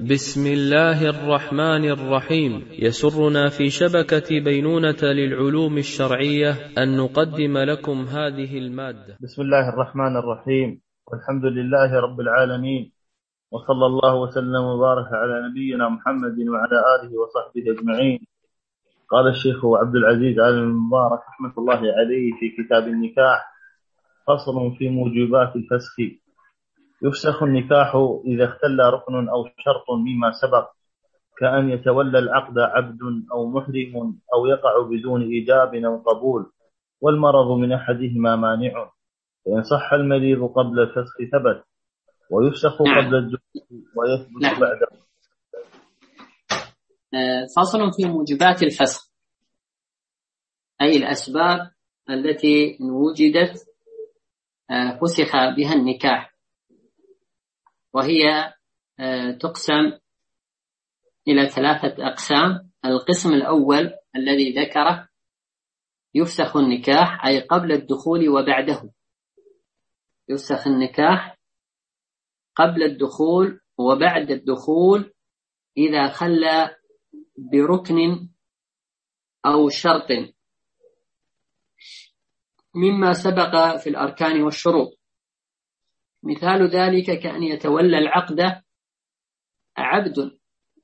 بسم الله الرحمن الرحيم. يسرنا في شبكة بينونة للعلوم الشرعية أن نقدم لكم هذه المادة. بسم الله الرحمن الرحيم، والحمد لله رب العالمين، وصلى الله وسلم وبارك على نبينا محمد وعلى آله وصحبه أجمعين. قال الشيخ عبد العزيز آل المبارك رحمة الله عليه في كتاب النكاح: فصل في موجبات الفسخ. يفسخ النكاح إذا اختل ركن أو شرط مما سبق، كأن يتولى العقد عبد أو محرم، أو يقع بدون إيجاب أو قبول، والمرض من أحدهما مانع. فإن صح المريض قبل الفسخ ثبت، ويفسخ قبل الدخول ويثبت بعده. فصل في موجبات الفسخ، أي الأسباب التي وجدت فسخ بها النكاح، وهي تقسم إلى 3 أقسام. القسم الأول الذي ذكره: يفسخ النكاح أي قبل الدخول وبعده. يفسخ النكاح قبل الدخول وبعد الدخول إذا خلى بركن أو شرط مما سبق في الأركان والشروط. مثال ذلك كأن يتولى العقد عبد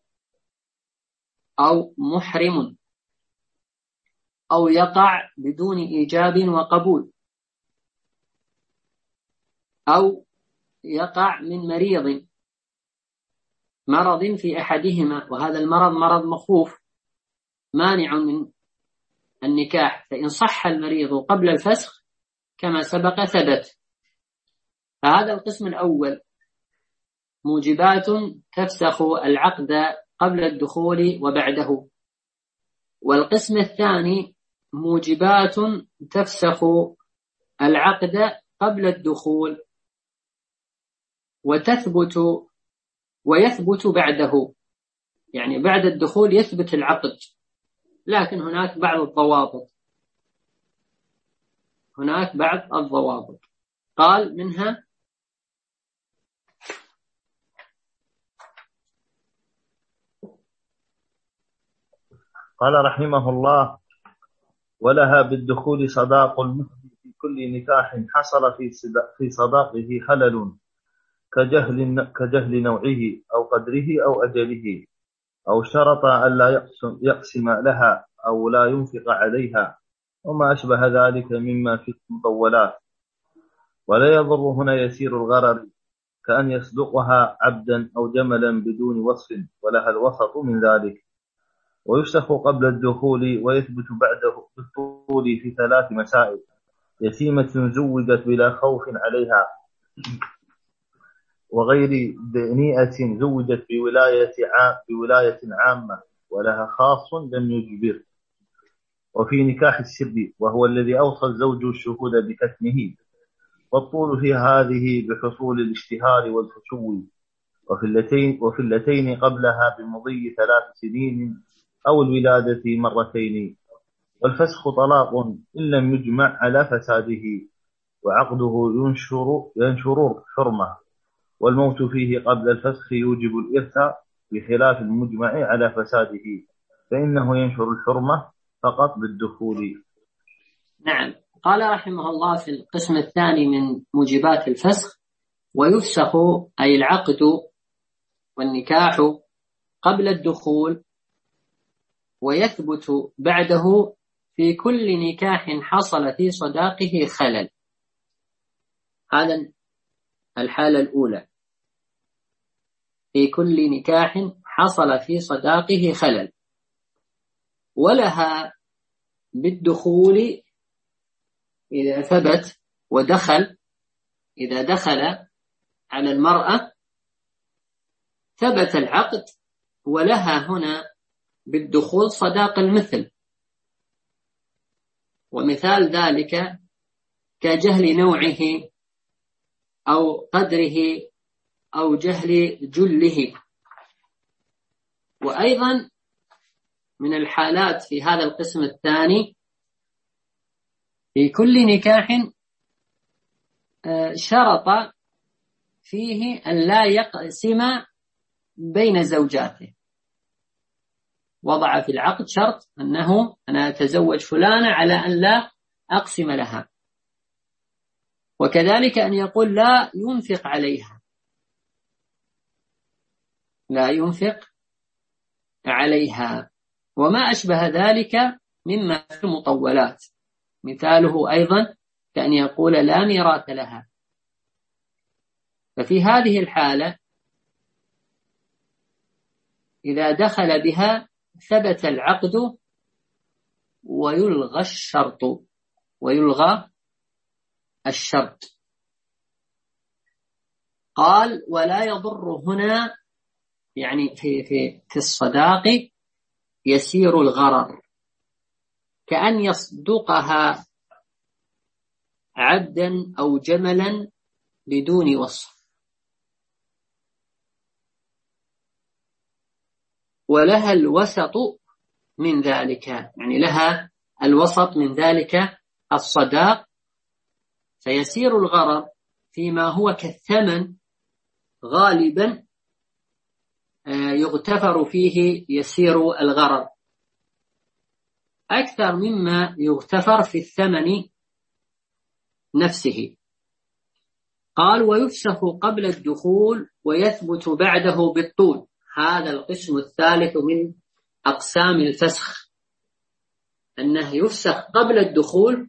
أو محرم، أو يقع بدون إيجاب وقبول، أو يقع من مرض في أحدهما، وهذا المرض مرض مخوف مانع من النكاح. فإن صح المريض قبل الفسخ كما سبق ثبت. فهذا القسم الأول، موجبات تفسخ العقد قبل الدخول وبعده. والقسم الثاني، موجبات تفسخ العقد قبل الدخول ويثبت بعده، يعني بعد الدخول يثبت العقد، لكن هناك بعض الضوابط. قال منها: قال رحمه الله: ولها بالدخول صداق المهر في كل نكاح حصل في صداقه خلل، كجهل نوعه أو قدره أو أجله، أو شرط ألا يقسم لها أو لا ينفق عليها، وما أشبه ذلك مما في المطولات. ولا يضر هنا يسير الغرر، كأن يصدقها عبدا أو جملا بدون وصف، ولها الوسط من ذلك. ويفسخ قبل الدخول ويثبت بعده بالطول في 3 مسائل: يتيمة زوجت بلا خوف عليها، وغير دنيئة زوجت بولاية عامة ولها خاص لم يجبر، وفي نكاح السر وهو الذي أوصى الزوج الشهود بكتمه، والطول في هذه بحصول الاشتهار والفشو، وفي اللتين قبلها بمضي 3 سنين أو الولادة 2 مرتين. والفسخ طلاق إن لم يجمع على فساده، وعقده ينشر حرمة، والموت فيه قبل الفسخ يوجب الإرث بخلاف المجمع على فساده، فإنه ينشر الحرمة فقط بالدخول. نعم. قال رحمه الله في القسم الثاني من موجبات الفسخ: ويفسخ أي العقد والنكاح قبل الدخول، ويثبت بعده في كل نكاح حصل في صداقه خلل. هذا الحالة الأولى، في كل نكاح حصل في صداقه خلل. ولها بالدخول إذا ثبت إذا دخل على المرأة ثبت العقد، ولها هنا بالدخول صداق المثل. ومثال ذلك كجهل نوعه أو قدره أو جهل جله. وأيضا من الحالات في هذا القسم الثاني، في كل نكاح شرط فيه أن لا يقسم بين زوجاته، وضع في العقد شرط أنه أنا أتزوج فلانة على أن لا أقسم لها، وكذلك أن يقول لا ينفق عليها، لا ينفق عليها، وما أشبه ذلك مما في المطولات. مثاله أيضا كأن يقول لا ميراث لها. ففي هذه الحالة إذا دخل بها ثبت العقد ويلغى الشرط. قال ولا يضر هنا، يعني في الصداق يسير الغرر، كأن يصدقها عبدا أو جملا بدون وصف، ولها الوسط من ذلك، يعني لها الوسط من ذلك الصداق، فيسير الغرر فيما هو كالثمن غالبا يغتفر فيه يسير الغرر أكثر مما يغتفر في الثمن نفسه. قال ويفسخ قبل الدخول ويثبت بعده بالطول. هذا القسم الثالث من أقسام الفسخ، أنه يفسخ قبل الدخول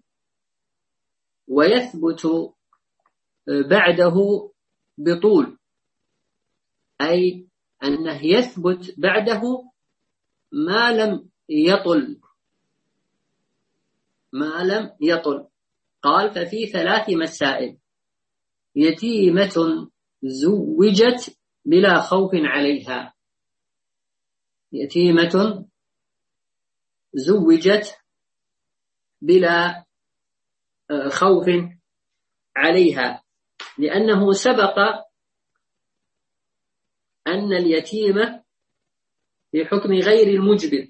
ويثبت بعده بطول، أي أنه يثبت بعده ما لم يطل. قال ففي 3 مسائل: يتيمة زوجت بلا خوف عليها، يتيمة زوجت بلا خوف عليها، لأنه سبق أن اليتيمة في حكم غير المجبر،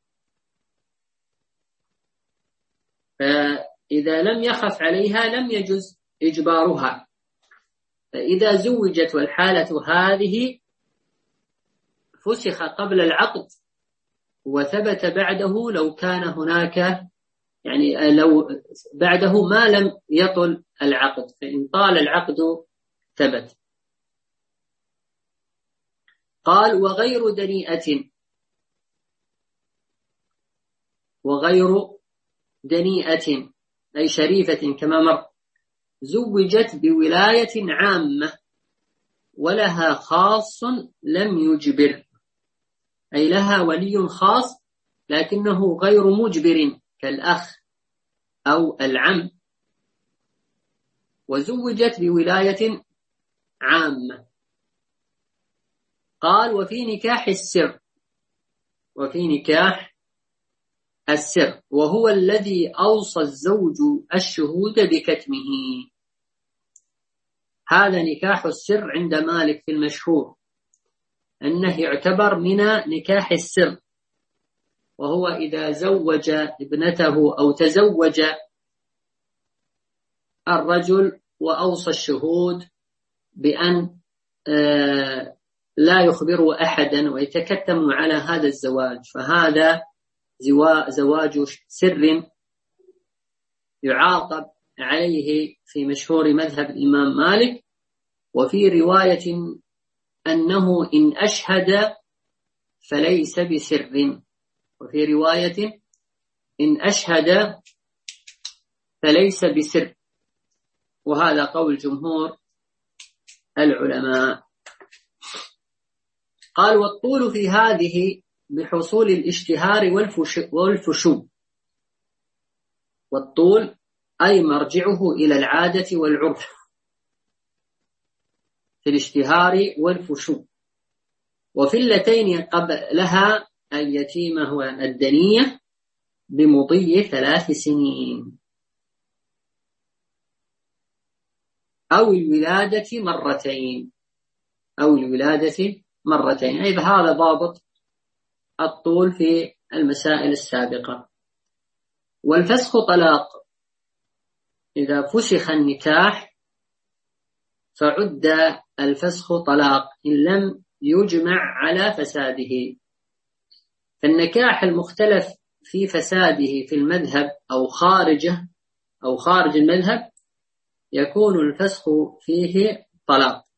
فإذا لم يخف عليها لم يجز إجبارها، فإذا زوجت والحالة هذه فسخ قبل العقد وثبت بعده لو كان هناك، يعني لو بعده ما لم يطل العقد، فإن طال العقد ثبت. قال وغير دنيئة أي شريفة كما مر، زوجت بولاية عامة ولها خاص لم يجبر، أي لها ولي خاص لكنه غير مجبر كالأخ أو العم، وزوجت بولاية عامة. قال وفي نكاح السر وهو الذي أوصى الزوج الشهود بكتمه. هذا نكاح السر عند مالك في المشهور أنه يعتبر من نكاح السر، وهو إذا زوج ابنته أو تزوج الرجل وأوصى الشهود بأن لا يخبروا أحدا ويتكتموا على هذا الزواج، فهذا زواج سر يعاقب عليه في مشهور مذهب الإمام مالك. وفي رواية أنه إن أشهد فليس بسر، وفي رواية إن أشهد فليس بسر، وهذا قول جمهور العلماء. قال والطول في هذه بحصول الاشتهار والفشو، والطول أي مرجعه إلى العادة والعرف في الاشتهار والفشو، وفي اللتين قبلها اليتيمة والدنية بمضي 3 سنين، أو الولادة مرتين، أي هذا ضابط الطول في المسائل السابقة. والفسخ طلاق، إذا فسخ النكاح فعد الفسخ طلاق إن لم يجمع على فساده. فالنكاح المختلف في فساده في المذهب أو خارجه أو خارج المذهب يكون الفسخ فيه طلاق.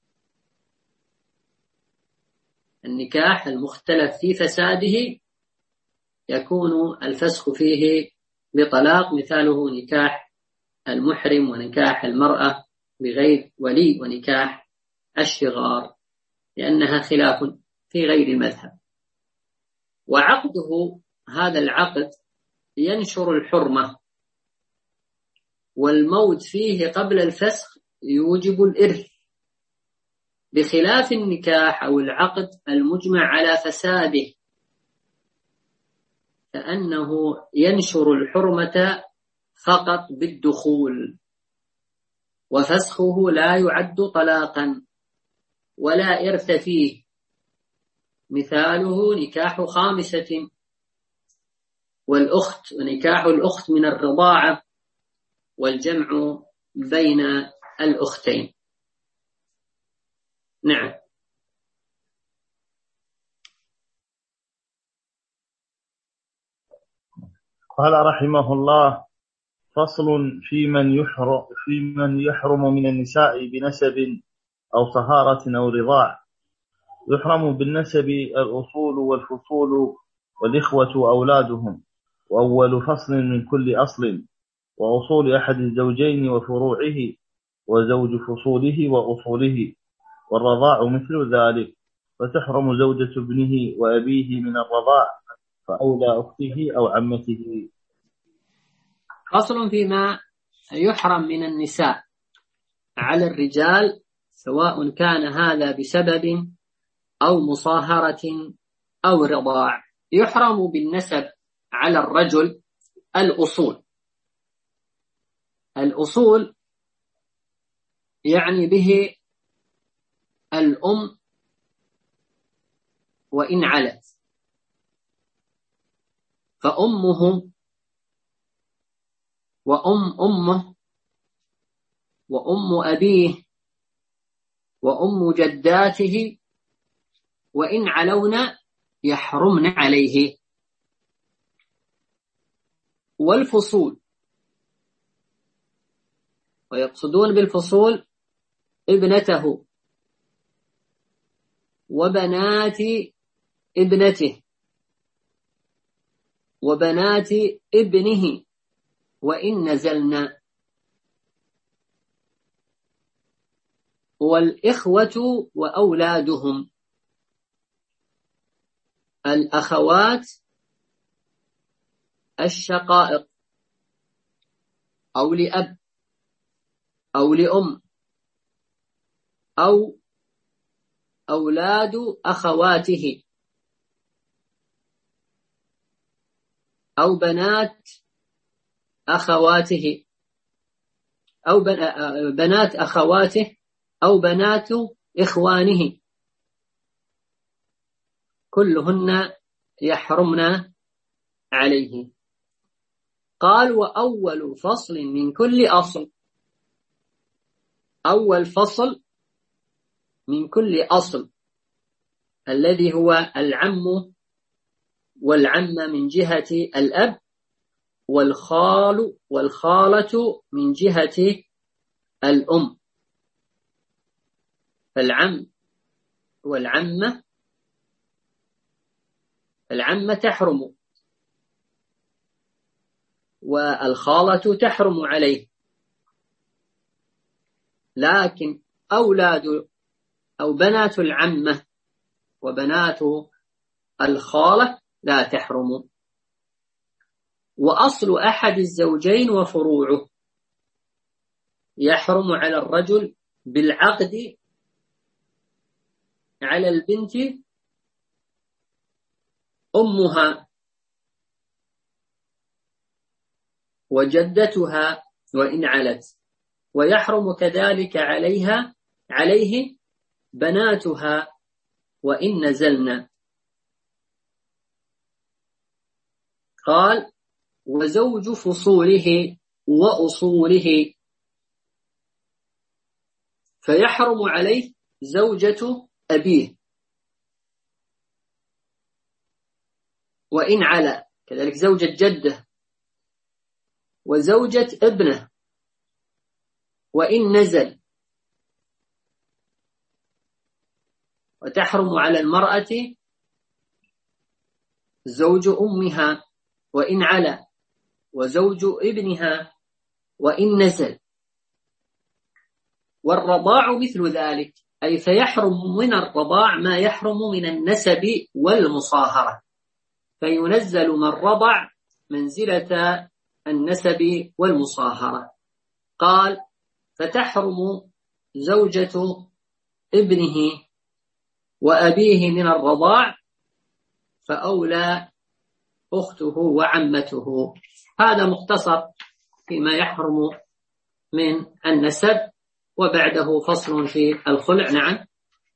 النكاح المختلف في فساده يكون الفسخ فيه بطلاق، مثاله نكاح المحرم ونكاح المرأة بغير ولي ونكاح الشغار، لأنها خلاف في غير المذهب. وعقده هذا العقد ينشر الحرمة، والموت فيه قبل الفسخ يوجب الإرث، بخلاف النكاح أو العقد المجمع على فساده، فأنه ينشر الحرمة فقط بالدخول، وفسخه لا يعد طلاقا ولا إرث فيه، مثاله نكاح خامسة والأخت، ونكاح الأخت من الرضاعة، والجمع بين الأختين. نعم. قال رحمه الله: فصل في من يحرم من النساء بنسب أو طهارة أو رضاع. يحرم بالنسب الأصول والفصول والإخوة أولادهم، وأول فصل من كل أصل، وأصول أحد الزوجين وفروعه، وزوج فصوله وأصوله، والرضاع مثل ذلك. فتحرم زوجة ابنه وأبيه من الرضاع، فأولى أخته أو عمته. فصل فيما يحرم من النساء على الرجال، سواء كان هذا بسبب أو مصاهرة أو رضاع. يحرم بالنسب على الرجل الأصول. الأصول يعني به الأم وإن علت، فأمه وأم أمه وأم أبيه وأم جداته وإن علون يحرمن عليه. والفصول، ويقصدون بالفصول ابنته وبنات ابنته وبنات ابنه وإن نزلنا، والإخوة وأولادهم، الأخوات الشقائق أو لأب أو لأم، أو أولاد أخواته، أو بنات أخواته، أو بنات أخواته، أو بنات إخوانه، كلهن يحرمن عليه. قال: وأول فصل من كل أصل. أول فصل من كل أصل الذي هو العم والعمة من جهة الأب، والخال والخالة من جهة الأم. فالعم والعمة، العمة تحرم، والخالة تحرم عليه، لكن أولاد أو بنات العمة وبنات الخالة لا تحرم. وأصل أحد الزوجين وفروعه، يحرم على الرجل بالعقد على البنت أمها وجدتها وإن علت، ويحرم كذلك عليه بناتها وإن نزلنا. قال: وزوج فصوله وأصوله، فيحرم عليه زوجة أبيه وإن علا، كذلك زوجة جده وزوجة ابنه وإن نزل. وتحرم على المرأة زوج أمها وإن علا، وزوج ابنها وإن نزل. والرضاع مثل ذلك، أي فيحرم من الرضاع ما يحرم من النسب والمصاهرة، فينزل من رضع منزلة النسب والمصاهرة. قال فتحرم زوجة ابنه وأبيه من الرضاع، فأولى أخته وعمته. هذا مختصر فيما يحرم من النسب، وبعده فصل في الخلع. نعم.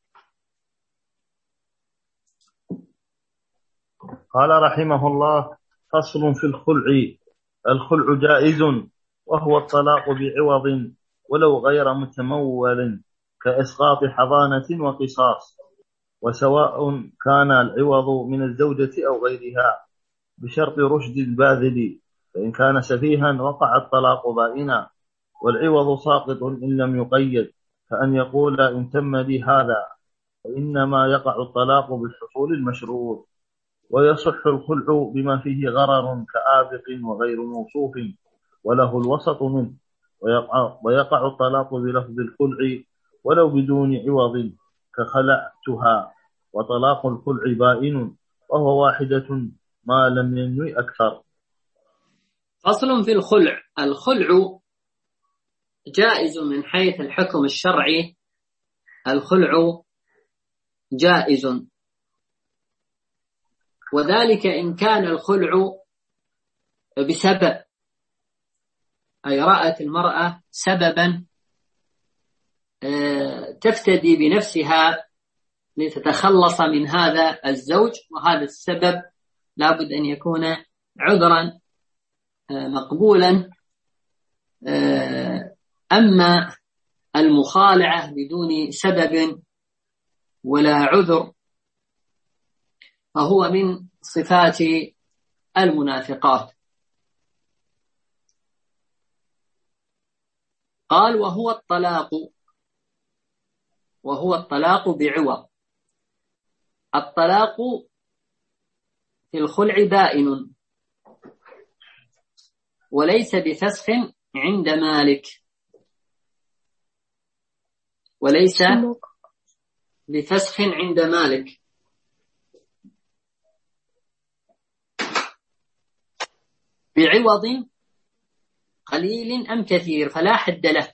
قال رحمه الله: فصل في الخلع. الخلع جائز، وهو الطلاق بعوض ولو غير متمول، كإسقاط حضانة وقصاص، وسواء كان العوض من الزوجة أو غيرها، بشرط رشد الباذل، فإن كان سفيها وقع الطلاق بائنا، والعوض ساقط إن لم يقيد، كأن يقول إن تم لي هذا، فإنما يقع الطلاق بالحصول المشروط. ويصح الخلع بما فيه غرر كآبق وغير موصوف وله الوسط منه، ويقع الطلاق بلفظ الخلع ولو بدون عوض، كخلعتها. وطلاق الخلع بائن، وهو واحدة ما لم ينوي أكثر. فصل في الخلع. الخلع جائز من حيث الحكم الشرعي، الخلع جائز، وذلك إن كان الخلع بسبب، أي رأت المرأة سببا تفتدي بنفسها لتتخلص من هذا الزوج، وهذا السبب لابد أن يكون عذرا مقبولا. أما المخالعة بدون سبب ولا عذر فهو من صفات المنافقات. قال وهو الطلاق بعوض. الطلاق في الخلع بائن، وليس بفسخ عند مالك، وليس بفسخ عند مالك، بعوض قليل أم كثير فلا حد له،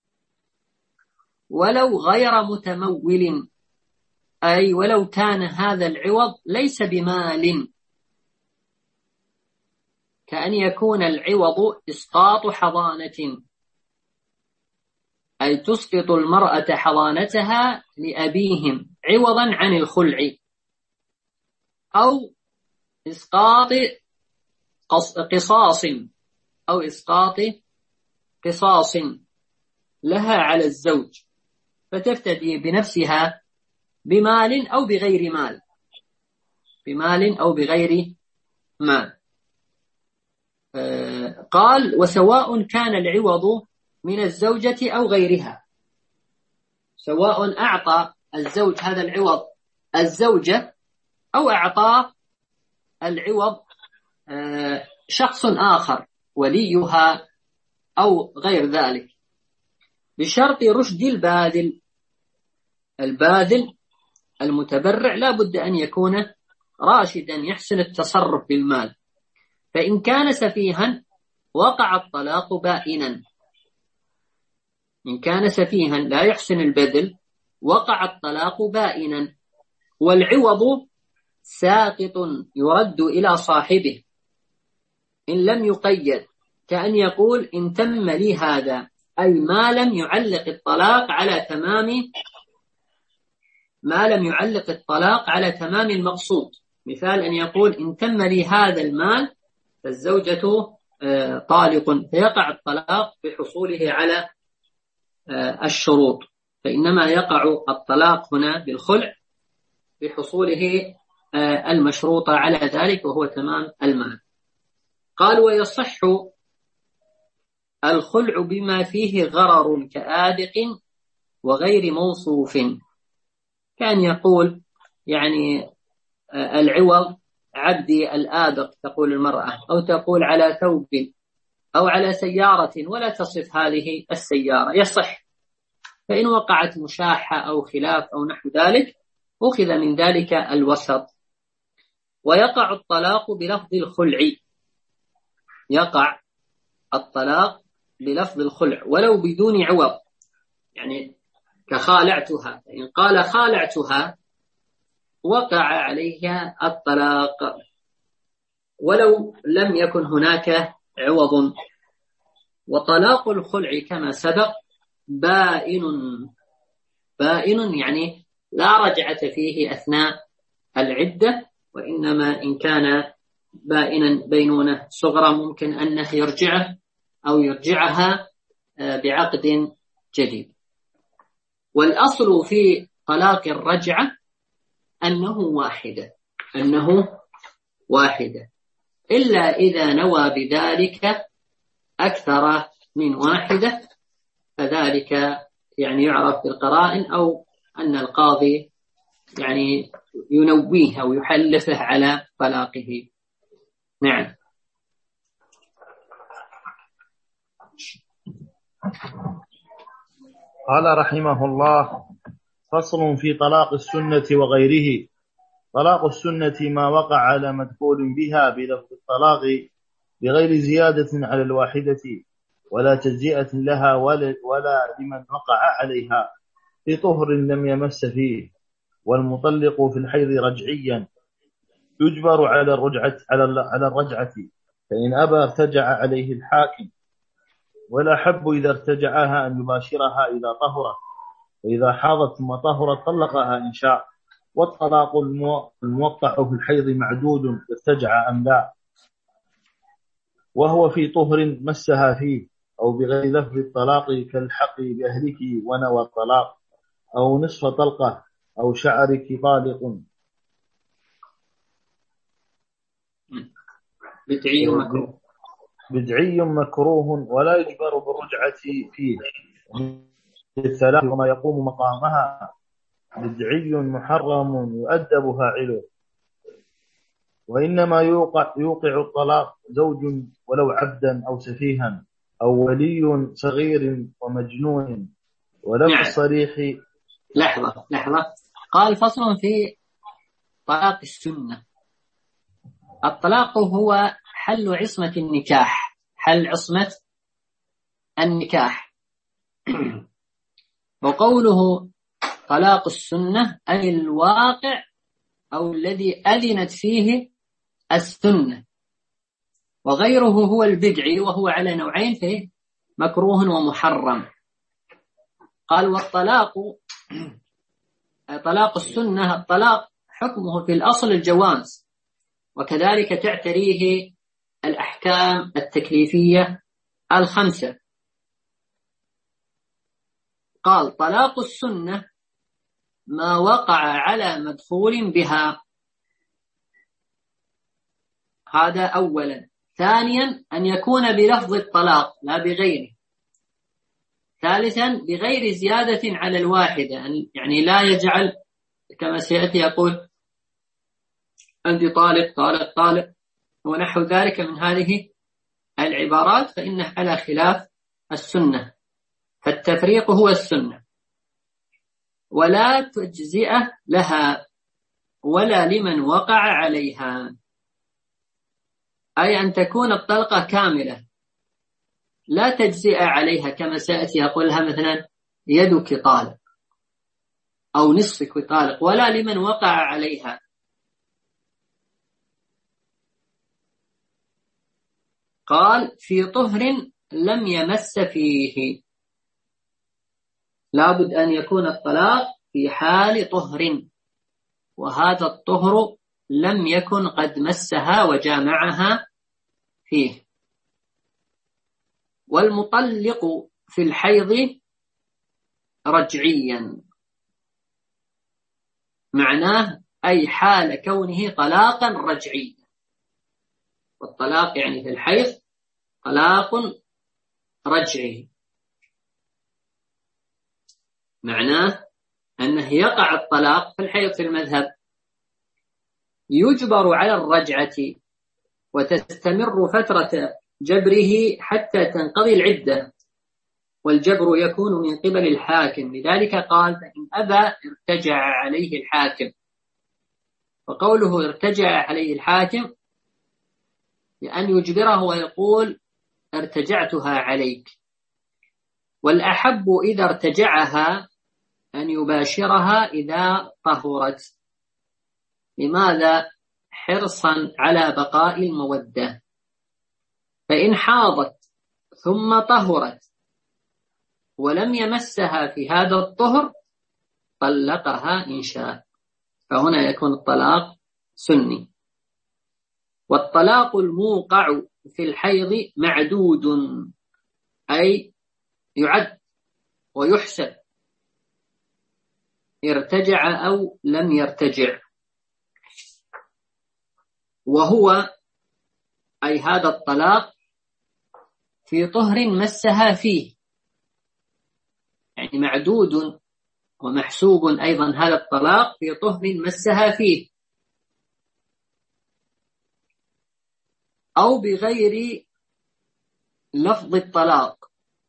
ولو غير متمول، أي ولو كان هذا العوض ليس بمال، كأن يكون العوض إسقاط حضانة، أي تسقط المرأة حضانتها لأبيهم عوضا عن الخلع، أو إسقاط قصاص، أو إسقاط قصاص لها على الزوج، فتفتدي بنفسها بمال أو بغير مال، بمال أو بغير مال. قال وسواء كان العوض من الزوجة أو غيرها، سواء أعطى الزوج هذا العوض الزوجة أو أعطى العوض شخص آخر وليها أو غير ذلك، بشرط رشد الباذل المتبرع لا بد أن يكون راشدا يحسن التصرف بالمال، فإن كان سفيها وقع الطلاق بائنا. إن كان سفيها لا يحسن البذل وقع الطلاق بائنا، والعوض ساقط يرد إلى صاحبه إن لم يقيد، كأن يقول إن تم لي هذا، أي ما لم يعلق الطلاق على تمام المقصود. مثال أن يقول إن تم لي هذا المال فالزوجة طالق، فيقع الطلاق بحصوله على الشروط، فإنما يقع الطلاق هنا بالخلع بحصوله المشروطة على ذلك وهو تمام المال. قال ويصح الخلع بما فيه غرر كآدق وغير موصوف، كان يقول يعني العوض عبدي الآدق تقول المرأة، أو تقول على ثوب أو على سيارة ولا تصف هذه السيارة، يصح. فإن وقعت مشاحة أو خلاف أو نحو ذلك أخذ من ذلك الوسط. ويقع الطلاق بلفظ الخلع، يقع الطلاق بلفظ الخلع ولو بدون عوض، يعني كخالعتها، إن قال خالعتها وقع عليها الطلاق ولو لم يكن هناك عوض. وطلاق الخلع كما سبق بائن، بائن يعني لا رجعة فيه أثناء العدة، وإنما إن كان بائنا بينونة صغرى ممكن أنه يرجعه أو يرجعها بعقد جديد. والأصل في طلاق الرجعة أنه واحدة، إلا إذا نوى بذلك أكثر من واحدة، فذلك يعني يعرف بالقرائن أو أن القاضي يعني ينويه أو يحلفه على طلاقه. نعم. قال رحمه الله: فصل في طلاق السنة وغيره. طلاق السنة ما وقع على مدخول بها بلفظ الطلاق بغير زيادة على الواحدة ولا تجزئة لها ولا لمن وقع عليها في طهر لم يمس فيه. والمطلق في الحيض رجعيا يجبر على الرجعة، فإن أبى ارتجع عليه الحاكم، ولا حب إذا ارتجعها أن يباشرها إذا طهرت، وإذا حاضت ثم طهرت طلقها إن شاء. والطلاق الموقع في الحيض معدود ارتجع أم لا، وهو في طهر مسها فيه أو بغير لفظ الطلاق كالحق بأهلك ونوى الطلاق، أو نصف طلقة، أو شعرك طالق. بدعي مكروه ولا يجبر بالرجعة فيه للثلاث وما يقوم مقامها. بدعي محرم يؤدب فاعله، وإنما يوقع الطلاق زوج ولو عبدا أو سفيها أو ولي صغير ومجنون. ولفظ الصريح. لحظة قال فصل في طلاق السنة. الطلاق هو حل عصمة النكاح، حل عصمة النكاح. وقوله طلاق السنة أي الواقع أو الذي أذنت فيه السنة. وغيره هو البدعي وهو على نوعين، فيه مكروه ومحرم. قال والطلاق طلاق السنة، الطلاق حكمه في الأصل الجواز، وكذلك تعتريه الأحكام التكليفية الخمسة. قال طلاق السنة ما وقع على مدخول بها، هذا أولا. ثانيا أن يكون بلفظ الطلاق لا بغيره. ثالثا بغير زيادة على الواحدة، يعني لا يجعل كما سيأتي يقول أنت طالق طالق طالق ونحو ذلك من هذه العبارات، فإنه على خلاف السنة، فالتفريق هو السنة. ولا تجزئة لها ولا لمن وقع عليها، أي أن تكون الطلقة كاملة لا تجزئ عليها، كما سيأتي يقولها مثلا يدك طالق أو نصفك طالق، ولا لمن وقع عليها. قال في طهر لم يمس فيه، لابد أن يكون الطلاق في حال طهر، وهذا الطهر لم يكن قد مسها وجامعها فيه. والمطلق في الحيض رجعيا، معناه أي حال كونه طلاقا رجعيا. والطلاق يعني في الحيض طلاق رجعي، معناه أنه يقع الطلاق في الحيض في المذهب، يجبر على الرجعة وتستمر فترة جبره حتى تنقضي العدة، والجبر يكون من قبل الحاكم. لذلك قال فإن أبى ارتجع عليه الحاكم. وقوله ارتجع عليه الحاكم لأن يجبره ويقول ارتجعتها عليك. والأحب إذا ارتجعها أن يباشرها إذا طهرت. لماذا؟ حرصا على بقاء المودة. فإن حاضت ثم طهرت ولم يمسها في هذا الطهر طلقها إن شاء، فهنا يكون الطلاق سني. والطلاق الموقع في الحيض معدود، أي يعد ويحسب ارتجع أو لم يرتجع. وهو أي هذا الطلاق في طهر مسها فيه، يعني معدود ومحسوب أيضا هذا الطلاق في طهر مسها فيه، أو بغير لفظ الطلاق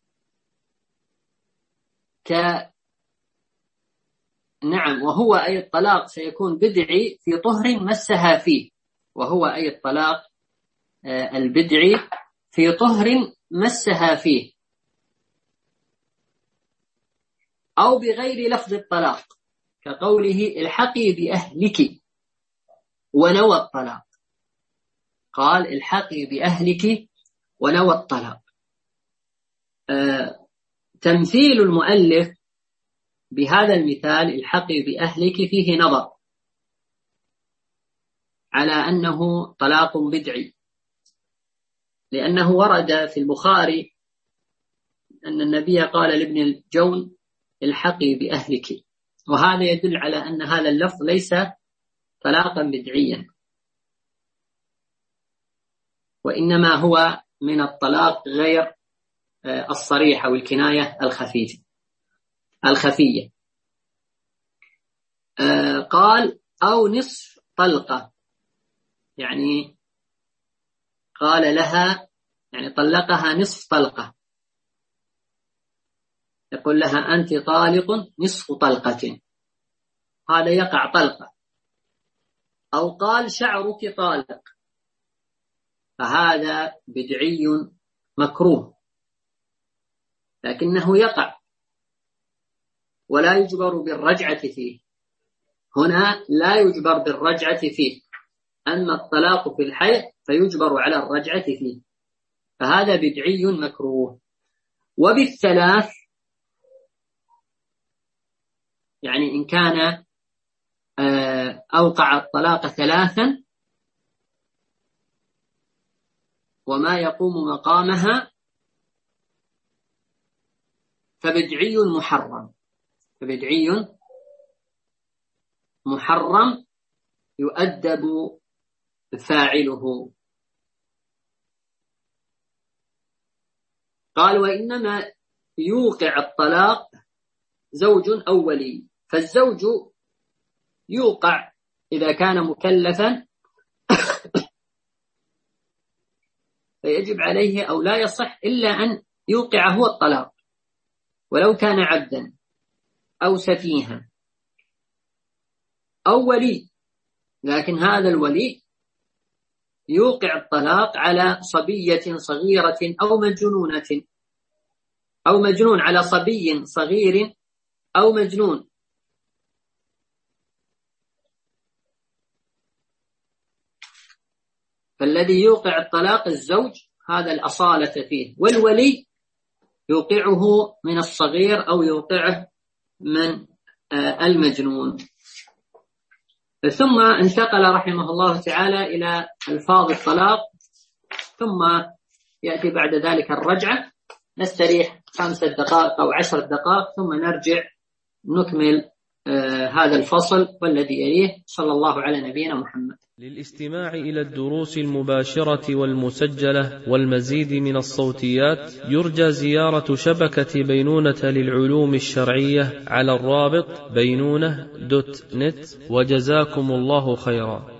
نعم. وهو أي الطلاق سيكون بدعي في طهر مسها فيه، وهو أي الطلاق البدعي في طهر مسها فيه، أو بغير لفظ الطلاق كقوله الحقي بأهلك ونوى الطلاق. قال الحقي بأهلك ونوى الطلاق. تمثيل المؤلف بهذا المثال الحقي بأهلك فيه نظر على أنه طلاق بدعي، لأنه ورد في البخاري أن النبي قال لابن الجون الحقي بأهلك، وهذا يدل على أن هذا اللفظ ليس طلاقا بدعيا، وإنما هو من الطلاق غير الصريح أو الكناية الخفية. قال أو نصف طلقة، يعني قال لها يعني طلقها نصف طلقة، يقول لها أنت طالق نصف طلقة، هذا يقع طلقة. أو قال شعرك طالق، فهذا بدعي مكروه، لكنه يقع ولا يجبر بالرجعة فيه. هنا لا يجبر بالرجعة فيه، أما الطلاق في الحيض فيجبر على الرجعة فيه، فهذا بدعي مكروه. وبالثلاث، يعني إن كان أوقع الطلاق ثلاثا وما يقوم مقامها فبدعي محرم يؤدب فاعله. قال وإنما يوقع الطلاق زوج أو ولي، فالزوج يوقع إذا كان مكلفا فيجب عليه أو لا يصح إلا أن يوقع هو الطلاق، ولو كان عبدا أو سفيها أو ولي، لكن هذا الولي يوقع الطلاق على صبية صغيرة أو مجنونة، أو مجنون، على صبي صغير أو مجنون. فالذي يوقع الطلاق الزوج، هذا الأصالة فيه، والولي يوقعه من الصغير أو يوقعه من المجنون. ثم انتقل رحمه الله تعالى إلى ألفاظ الطلاق، ثم يأتي بعد ذلك الرجعة. نستريح 5 دقائق أو 10 دقائق ثم نرجع نكمل هذا الفصل والذي يليه. صلى الله على نبينا محمد. للاستماع إلى الدروس المباشرة والمسجلة والمزيد من الصوتيات يرجى زيارة شبكة بينونة للعلوم الشرعية على الرابط بينونة.net. وجزاكم الله خيرا.